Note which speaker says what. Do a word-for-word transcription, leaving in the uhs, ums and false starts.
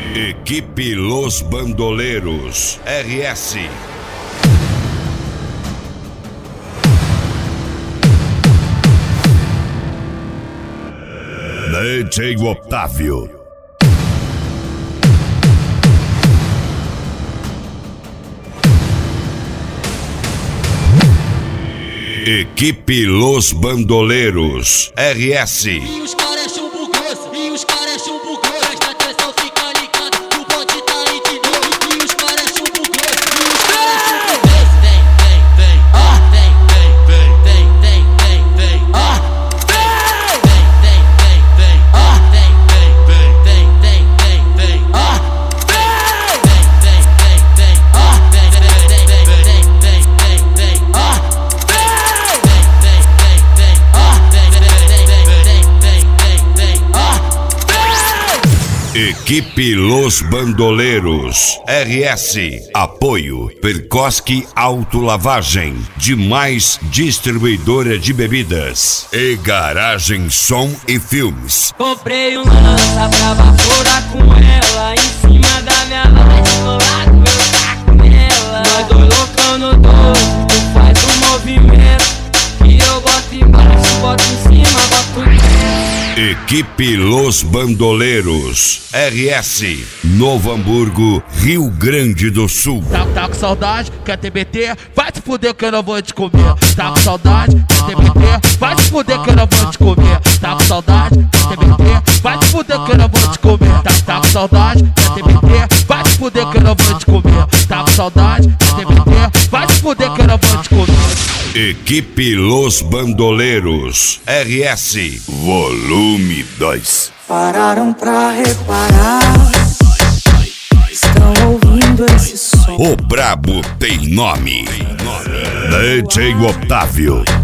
Speaker 1: Equipe Los Bandoleros R S. D J Otávio. Equipe Los Bandoleros R S.
Speaker 2: E os caras é chumbo grosso, e os caras é chumbo grosso. Presta atenção, fica ligado, o bonde tá aí de novo. E os caras é chumbo grosso, e os caras é chumbo grosso. Vem, vem, vem, ah, vem, vem, vem, vem, vem, vem, vem, ah, vem, vem, vem, vem, vem, ah, vem, vem, vem, vem, vem, vem, vem, ah, vem, vem, vem, vem, vem, ah, vem, vem, vem, vem, vem, vem, vem, ah,
Speaker 1: Equipe Los Bandoleros R S. Apoio Percosque Autolavagem, Demais Distribuidora de Bebidas e Garagem Som e Filmes.
Speaker 3: Comprei uma lança brava, fora com ela em cima da minha laje, do lado eu taco nela. Nós dois loucão no doce, tu faz um movimento e eu boto embaixo, boto em cima, boto em
Speaker 1: Equipe Los Bandoleros R S. Novo Hamburgo, Rio Grande do Sul.
Speaker 4: Tá, tá com saudade? Quer T B T? Vai te fuder que eu não vou te comer. Tá com saudade? Quer T B T? Vai te fuder que eu não vou te comer. Tá com saudade? Quer T B T? Vai te fuder que eu não vou te comer. Tá, tá com saudade? Quer T B T? Vai te fuder que eu não vou te comer. Tá com saudade? Quer T B T? Vai te fuder que eu não vou te comer.
Speaker 1: Equipe Los Bandoleros R S. Volume dois.
Speaker 5: Pararam pra reparar, estão ouvindo esse som.
Speaker 1: O brabo tem nome. D J Otávio.